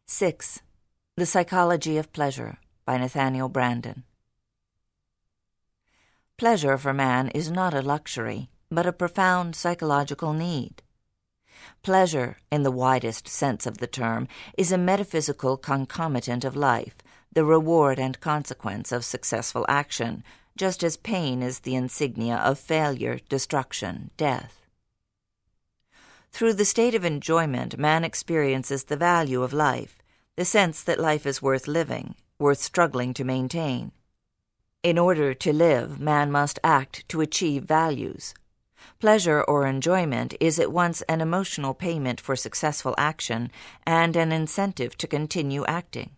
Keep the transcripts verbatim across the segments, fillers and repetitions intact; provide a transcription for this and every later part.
six. The Psychology of Pleasure by Nathaniel Branden. Pleasure for man is not a luxury, but a profound psychological need. Pleasure, in the widest sense of the term, is a metaphysical concomitant of life, the reward and consequence of successful action, just as pain is the insignia of failure, destruction, death. Through the state of enjoyment, man experiences the value of life, the sense that life is worth living, worth struggling to maintain. In order to live, man must act to achieve values. Pleasure or enjoyment is at once an emotional payment for successful action and an incentive to continue acting.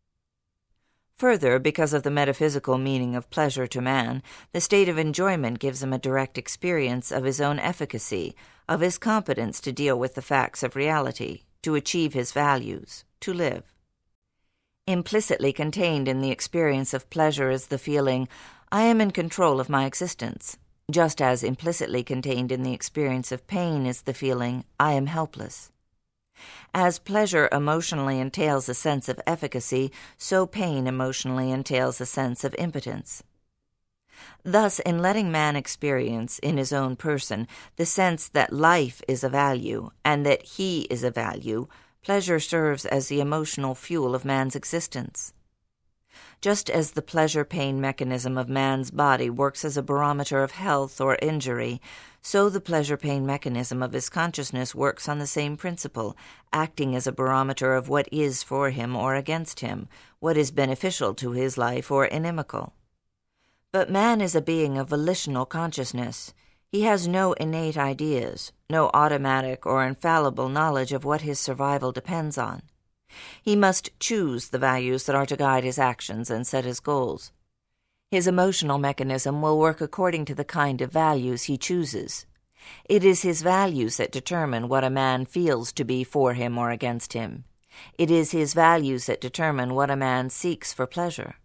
Further, because of the metaphysical meaning of pleasure to man, the state of enjoyment gives him a direct experience of his own efficacy, of his competence to deal with the facts of reality, to achieve his values, to live. Implicitly contained in the experience of pleasure is the feeling, I am in control of my existence, just as implicitly contained in the experience of pain is the feeling, I am helpless. As pleasure emotionally entails a sense of efficacy, so pain emotionally entails a sense of impotence. Thus, in letting man experience in his own person the sense that life is a value and that he is a value, pleasure serves as the emotional fuel of man's existence. Just as the pleasure-pain mechanism of man's body works as a barometer of health or injury, so the pleasure-pain mechanism of his consciousness works on the same principle, acting as a barometer of what is for him or against him, what is beneficial to his life or inimical. But man is a being of volitional consciousness. He has no innate ideas, no automatic or infallible knowledge of what his survival depends on. He must choose the values that are to guide his actions and set his goals. His emotional mechanism will work according to the kind of values he chooses. It is his values that determine what a man feels to be for him or against him. It is his values that determine what a man seeks for pleasure.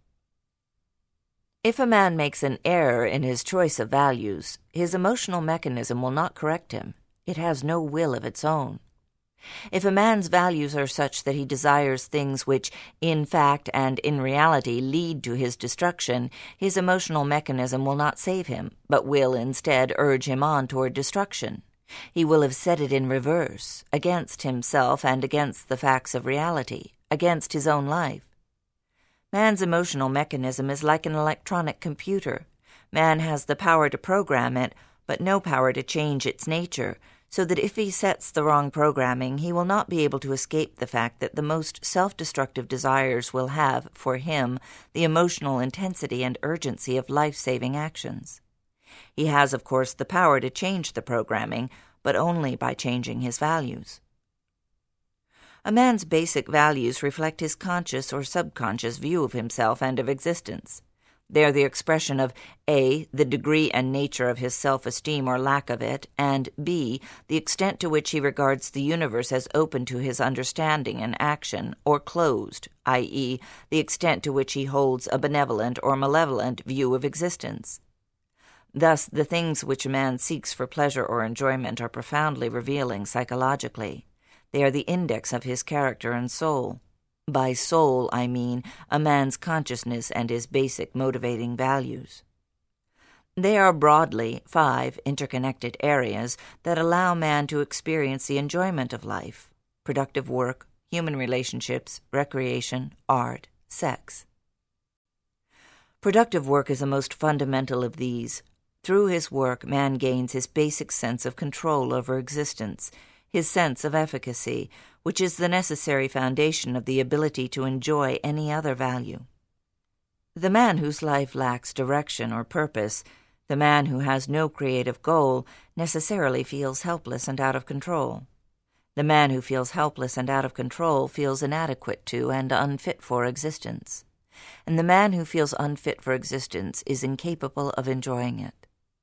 If a man makes an error in his choice of values, his emotional mechanism will not correct him. It has no will of its own. If a man's values are such that he desires things which, in fact and in reality, lead to his destruction, his emotional mechanism will not save him, but will instead urge him on toward destruction. He will have set it in reverse, against himself and against the facts of reality, against his own life. Man's emotional mechanism is like an electronic computer. Man has the power to program it, but no power to change its nature, so that if he sets the wrong programming, he will not be able to escape the fact that the most self-destructive desires will have, for him, the emotional intensity and urgency of life-saving actions. He has, of course, the power to change the programming, but only by changing his values. A man's basic values reflect his conscious or subconscious view of himself and of existence. They are the expression of A, the degree and nature of his self-esteem or lack of it, and B, the extent to which he regards the universe as open to his understanding and action, or closed, that is, the extent to which he holds a benevolent or malevolent view of existence. Thus, the things which a man seeks for pleasure or enjoyment are profoundly revealing psychologically. They are the index of his character and soul. By soul, I mean a man's consciousness and his basic motivating values. They are broadly five interconnected areas that allow man to experience the enjoyment of life: productive work, human relationships, recreation, art, sex. Productive work is the most fundamental of these. Through his work, man gains his basic sense of control over existence, his sense of efficacy, which is the necessary foundation of the ability to enjoy any other value. The man whose life lacks direction or purpose, the man who has no creative goal, necessarily feels helpless and out of control. The man who feels helpless and out of control feels inadequate to and unfit for existence. And the man who feels unfit for existence is incapable of enjoying it.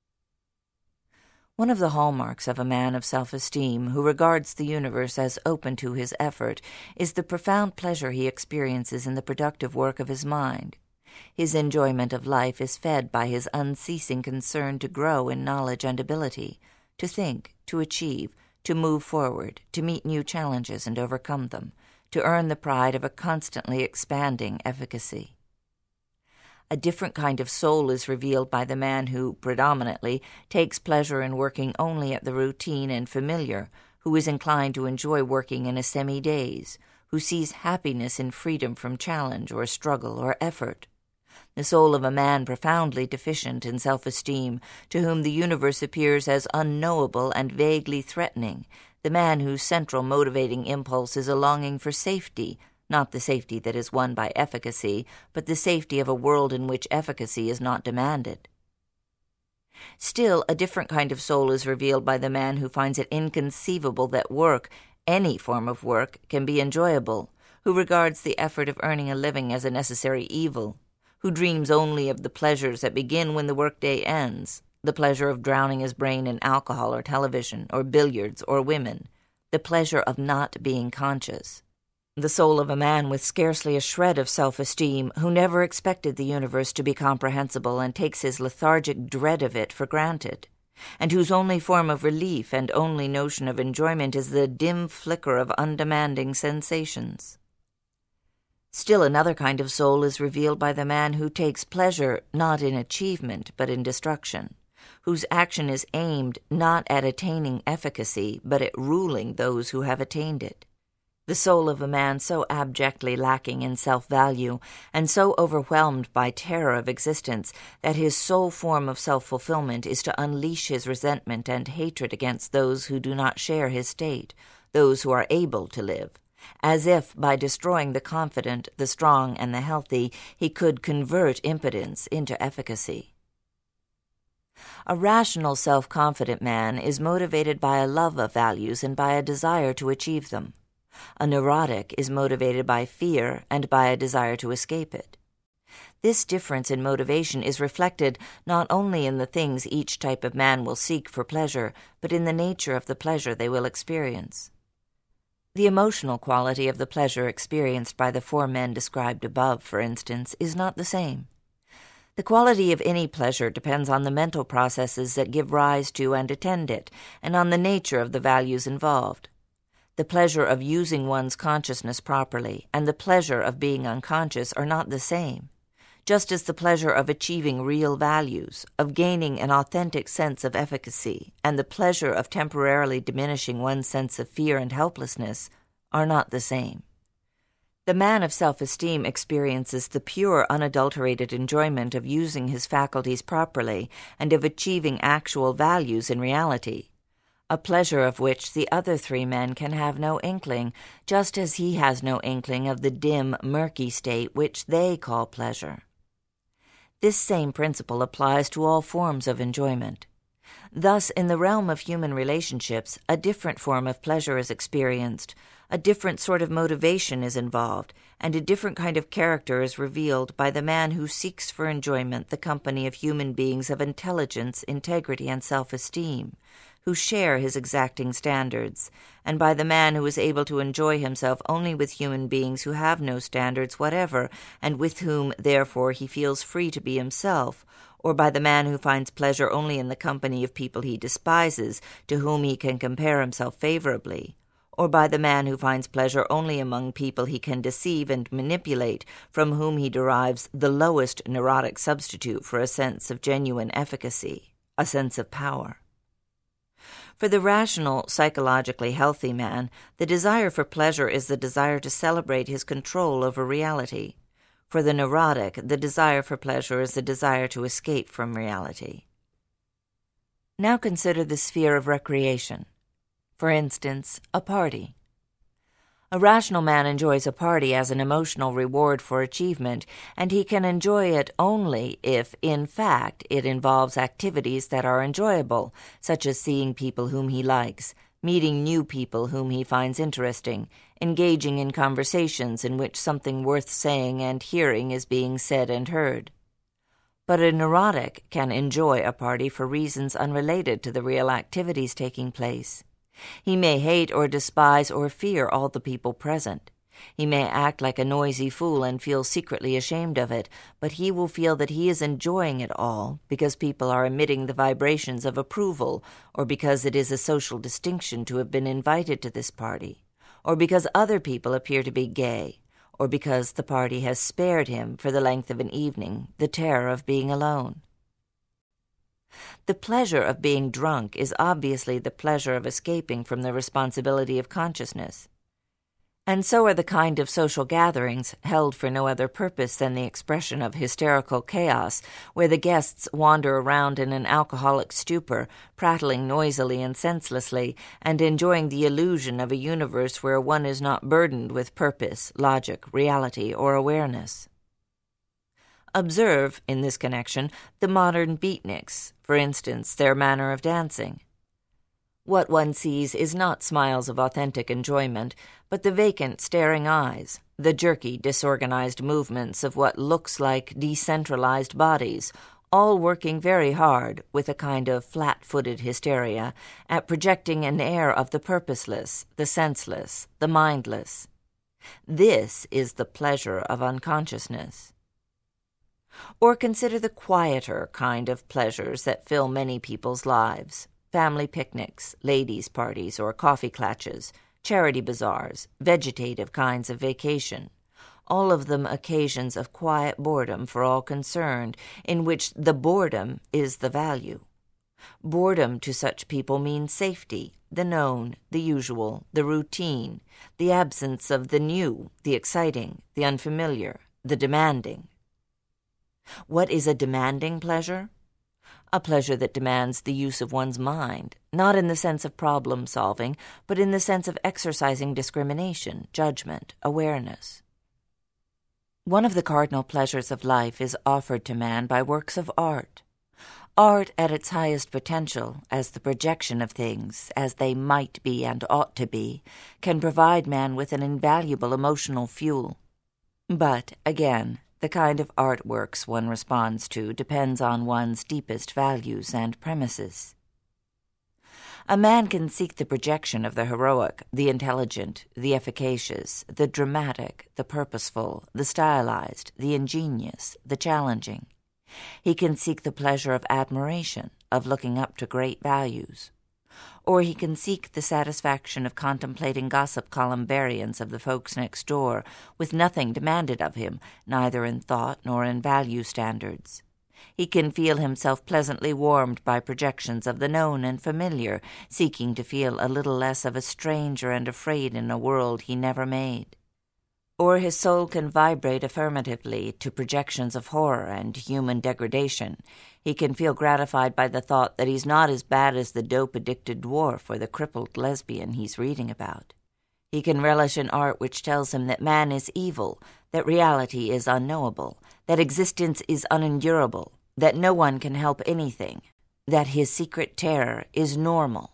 One of the hallmarks of a man of self-esteem who regards the universe as open to his effort is the profound pleasure he experiences in the productive work of his mind. His enjoyment of life is fed by his unceasing concern to grow in knowledge and ability, to think, to achieve, to move forward, to meet new challenges and overcome them, to earn the pride of a constantly expanding efficacy. A different kind of soul is revealed by the man who, predominantly, takes pleasure in working only at the routine and familiar, who is inclined to enjoy working in a semi-daze, who sees happiness in freedom from challenge or struggle or effort. The soul of a man profoundly deficient in self-esteem, to whom the universe appears as unknowable and vaguely threatening, the man whose central motivating impulse is a longing for safety, not the safety that is won by efficacy, but the safety of a world in which efficacy is not demanded. Still, a different kind of soul is revealed by the man who finds it inconceivable that work, any form of work, can be enjoyable, who regards the effort of earning a living as a necessary evil, who dreams only of the pleasures that begin when the workday ends, the pleasure of drowning his brain in alcohol or television or billiards or women, the pleasure of not being conscious. The soul of a man with scarcely a shred of self-esteem, who never expected the universe to be comprehensible and takes his lethargic dread of it for granted, and whose only form of relief and only notion of enjoyment is the dim flicker of undemanding sensations. Still another kind of soul is revealed by the man who takes pleasure not in achievement but in destruction, whose action is aimed not at attaining efficacy but at ruling those who have attained it. The soul of a man so abjectly lacking in self-value and so overwhelmed by terror of existence that his sole form of self-fulfillment is to unleash his resentment and hatred against those who do not share his state, those who are able to live, as if, by destroying the confident, the strong, and the healthy, he could convert impotence into efficacy. A rational, self-confident man is motivated by a love of values and by a desire to achieve them. A neurotic is motivated by fear and by a desire to escape it. This difference in motivation is reflected not only in the things each type of man will seek for pleasure, but in the nature of the pleasure they will experience. The emotional quality of the pleasure experienced by the four men described above, for instance, is not the same. The quality of any pleasure depends on the mental processes that give rise to and attend it, and on the nature of the values involved. The pleasure of using one's consciousness properly and the pleasure of being unconscious are not the same, just as the pleasure of achieving real values, of gaining an authentic sense of efficacy, and the pleasure of temporarily diminishing one's sense of fear and helplessness are not the same. The man of self-esteem experiences the pure, unadulterated enjoyment of using his faculties properly and of achieving actual values in reality, a pleasure of which the other three men can have no inkling, just as he has no inkling of the dim, murky state which they call pleasure. This same principle applies to all forms of enjoyment. Thus, in the realm of human relationships, a different form of pleasure is experienced, a different sort of motivation is involved, and a different kind of character is revealed by the man who seeks for enjoyment the company of human beings of intelligence, integrity, and self-esteem, who share his exacting standards, and by the man who is able to enjoy himself only with human beings who have no standards whatever, and with whom, therefore, he feels free to be himself, or by the man who finds pleasure only in the company of people he despises, to whom he can compare himself favorably, or by the man who finds pleasure only among people he can deceive and manipulate, from whom he derives the lowest neurotic substitute for a sense of genuine efficacy, a sense of power. For the rational, psychologically healthy man, the desire for pleasure is the desire to celebrate his control over reality. For the neurotic, the desire for pleasure is the desire to escape from reality. Now consider the sphere of recreation. For instance, a party. A rational man enjoys a party as an emotional reward for achievement, and he can enjoy it only if, in fact, it involves activities that are enjoyable, such as seeing people whom he likes, meeting new people whom he finds interesting, engaging in conversations in which something worth saying and hearing is being said and heard. But a neurotic can enjoy a party for reasons unrelated to the real activities taking place. He may hate or despise or fear all the people present. He may act like a noisy fool and feel secretly ashamed of it, but he will feel that he is enjoying it all because people are emitting the vibrations of approval, or because it is a social distinction to have been invited to this party, or because other people appear to be gay, or because the party has spared him for the length of an evening the terror of being alone. The pleasure of being drunk is obviously the pleasure of escaping from the responsibility of consciousness. And so are the kind of social gatherings held for no other purpose than the expression of hysterical chaos, where the guests wander around in an alcoholic stupor, prattling noisily and senselessly, and enjoying the illusion of a universe where one is not burdened with purpose, logic, reality, or awareness. Observe, in this connection, the modern beatniks, for instance, their manner of dancing. What one sees is not smiles of authentic enjoyment, but the vacant, staring eyes, the jerky, disorganized movements of what looks like decentralized bodies, all working very hard, with a kind of flat-footed hysteria, at projecting an air of the purposeless, the senseless, the mindless. This is the pleasure of unconsciousness. Or consider the quieter kind of pleasures that fill many people's lives. Family picnics, ladies' parties or coffee clatches, charity bazaars, vegetative kinds of vacation, all of them occasions of quiet boredom for all concerned, in which the boredom is the value. Boredom to such people means safety, the known, the usual, the routine, the absence of the new, the exciting, the unfamiliar, the demanding. What is a demanding pleasure? A pleasure that demands the use of one's mind, not in the sense of problem-solving, but in the sense of exercising discrimination, judgment, awareness. One of the cardinal pleasures of life is offered to man by works of art. Art at its highest potential, as the projection of things, as they might be and ought to be, can provide man with an invaluable emotional fuel. But, again, the kind of artworks one responds to depends on one's deepest values and premises. A man can seek the projection of the heroic, the intelligent, the efficacious, the dramatic, the purposeful, the stylized, the ingenious, the challenging. He can seek the pleasure of admiration, of looking up to great values. Or he can seek the satisfaction of contemplating gossip column variants of the folks next door, with nothing demanded of him, neither in thought nor in value standards. He can feel himself pleasantly warmed by projections of the known and familiar, seeking to feel a little less of a stranger and afraid in a world he never made. Or his soul can vibrate affirmatively to projections of horror and human degradation. He can feel gratified by the thought that he's not as bad as the dope-addicted dwarf or the crippled lesbian he's reading about. He can relish in art which tells him that man is evil, that reality is unknowable, that existence is unendurable, that no one can help anything, that his secret terror is normal.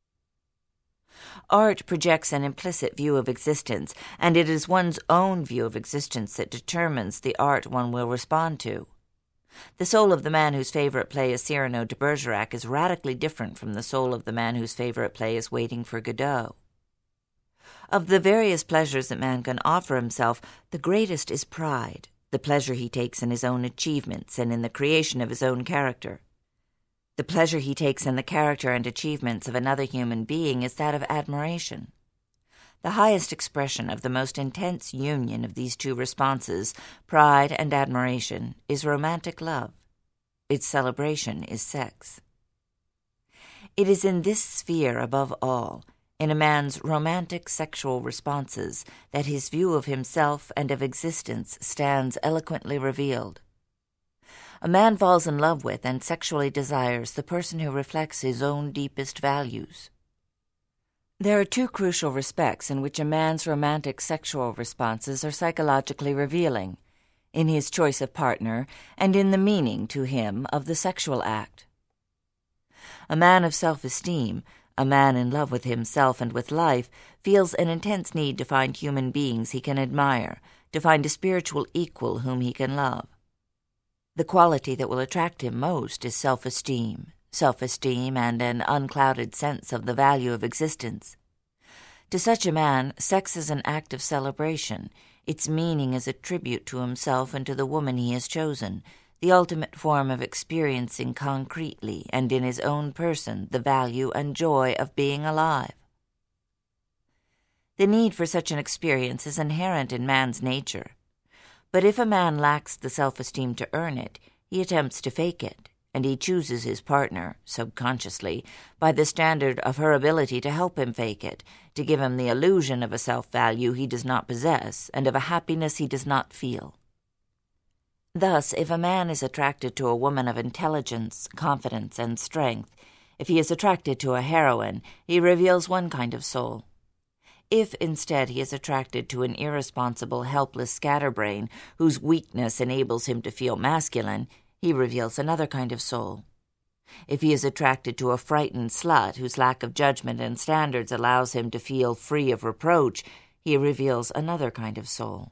Art projects an implicit view of existence, and it is one's own view of existence that determines the art one will respond to. The soul of the man whose favorite play is Cyrano de Bergerac is radically different from the soul of the man whose favorite play is Waiting for Godot. Of the various pleasures that man can offer himself, the greatest is pride, the pleasure he takes in his own achievements and in the creation of his own character. The pleasure he takes in the character and achievements of another human being is that of admiration. The highest expression of the most intense union of these two responses, pride and admiration, is romantic love. Its celebration is sex. It is in this sphere, above all, in a man's romantic sexual responses, that his view of himself and of existence stands eloquently revealed. A man falls in love with and sexually desires the person who reflects his own deepest values. There are two crucial respects in which a man's romantic sexual responses are psychologically revealing, in his choice of partner and in the meaning to him of the sexual act. A man of self-esteem, a man in love with himself and with life, feels an intense need to find human beings he can admire, to find a spiritual equal whom he can love. The quality that will attract him most is self-esteem, self-esteem and an unclouded sense of the value of existence. To such a man, sex is an act of celebration. Its meaning is a tribute to himself and to the woman he has chosen, the ultimate form of experiencing concretely and in his own person the value and joy of being alive. The need for such an experience is inherent in man's nature. But if a man lacks the self-esteem to earn it, he attempts to fake it, and he chooses his partner, subconsciously, by the standard of her ability to help him fake it, to give him the illusion of a self-value he does not possess and of a happiness he does not feel. Thus, if a man is attracted to a woman of intelligence, confidence, and strength, if he is attracted to a heroine, he reveals one kind of soul. If, instead, he is attracted to an irresponsible, helpless scatterbrain whose weakness enables him to feel masculine, he reveals another kind of soul. If he is attracted to a frightened slut whose lack of judgment and standards allows him to feel free of reproach, he reveals another kind of soul.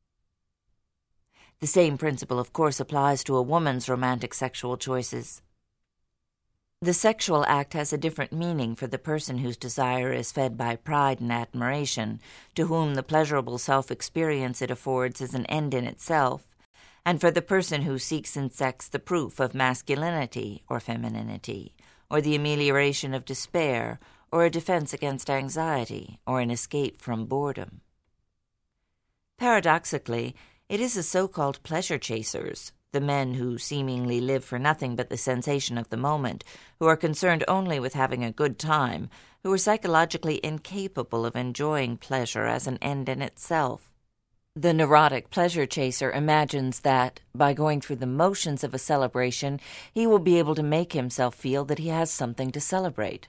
The same principle, of course, applies to a woman's romantic sexual choices. The sexual act has a different meaning for the person whose desire is fed by pride and admiration, to whom the pleasurable self-experience it affords is an end in itself, and for the person who seeks in sex the proof of masculinity or femininity, or the amelioration of despair, or a defense against anxiety, or an escape from boredom. Paradoxically, it is the so-called pleasure chasers, the men who seemingly live for nothing but the sensation of the moment, who are concerned only with having a good time, who are psychologically incapable of enjoying pleasure as an end in itself. The neurotic pleasure chaser imagines that, by going through the motions of a celebration, he will be able to make himself feel that he has something to celebrate.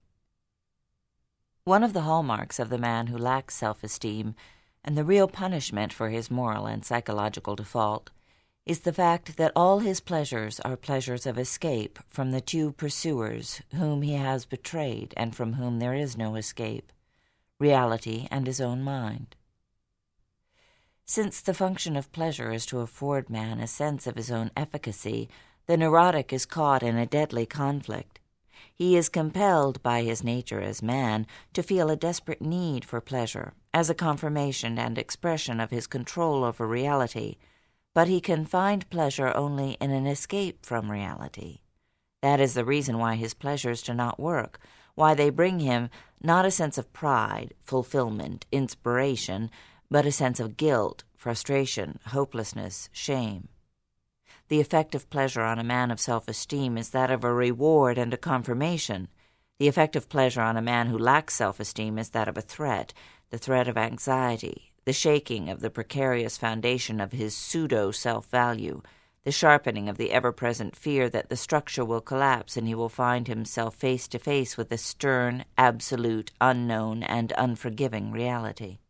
One of the hallmarks of the man who lacks self-esteem, and the real punishment for his moral and psychological default, is the fact that all his pleasures are pleasures of escape from the two pursuers whom he has betrayed and from whom there is no escape, reality and his own mind. Since the function of pleasure is to afford man a sense of his own efficacy, the neurotic is caught in a deadly conflict. He is compelled by his nature as man to feel a desperate need for pleasure as a confirmation and expression of his control over reality, but he can find pleasure only in an escape from reality. That is the reason why his pleasures do not work, why they bring him not a sense of pride, fulfillment, inspiration, but a sense of guilt, frustration, hopelessness, shame. The effect of pleasure on a man of self-esteem is that of a reward and a confirmation. The effect of pleasure on a man who lacks self-esteem is that of a threat, the threat of anxiety, the shaking of the precarious foundation of his pseudo-self-value, the sharpening of the ever-present fear that the structure will collapse and he will find himself face-to-face with a stern, absolute, unknown, and unforgiving reality.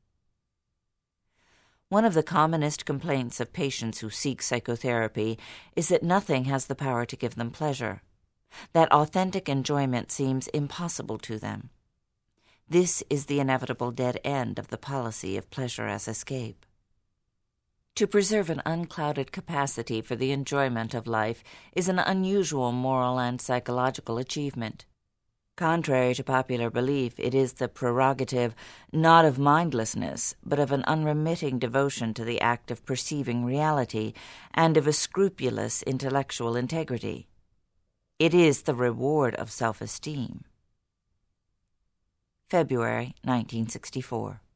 One of the commonest complaints of patients who seek psychotherapy is that nothing has the power to give them pleasure, that authentic enjoyment seems impossible to them. This is the inevitable dead end of the policy of pleasure as escape. To preserve an unclouded capacity for the enjoyment of life is an unusual moral and psychological achievement. Contrary to popular belief, it is the prerogative not of mindlessness, but of an unremitting devotion to the act of perceiving reality and of a scrupulous intellectual integrity. It is the reward of self-esteem. February nineteen sixty-four.